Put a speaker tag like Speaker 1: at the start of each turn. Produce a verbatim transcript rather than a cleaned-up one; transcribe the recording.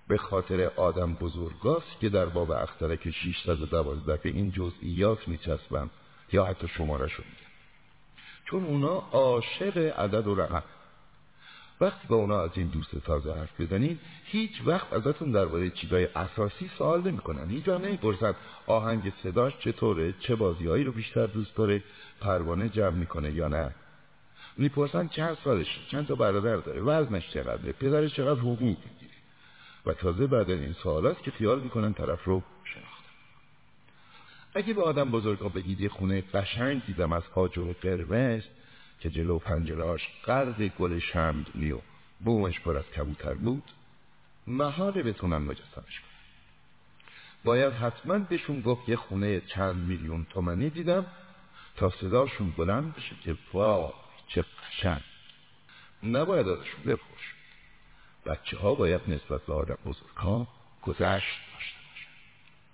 Speaker 1: به خاطر آدم بزرگاست که در باب اخترک ششصد و دوازده به این جزئیات میچسبن یا حتی شماره شد میگن، چون اونا عاشق عدد و رقم. وقتی با اونا از این دوست تازه حرف بزنید هیچ وقت ازتون درباره چیزای اساسی سوال نمیکنن. هیچ وقت نمیپرسن آهنگ صداش چطوره، چه بازیهایی رو بیشتر دوست داره، پروانه جمع میکنه یا نه. میپرسن چند سالشه، چند تا برادر داره، وزنش چقدره، پدرش چقدر حقوق میگیره. و تازه بعد این سوالات که خیال میکنن طرف رو شناختن. اگه به آدم بزرگا بگید یه خونه قشنگ دیدم از آجر قرمز که جلو پنجرهاش غرق گل شمعدونی و بومش پر از کبوتر بود، محاله بتونن مجسمش کنن. باید حتما بهشون گفت یه خونه چند میلیون تومانی دیدم تا صداشون بلند بشه که واو چه قشنگ. نباید ازشون بپرس. بچه ها باید نسبت به آدم بزرگا گذشت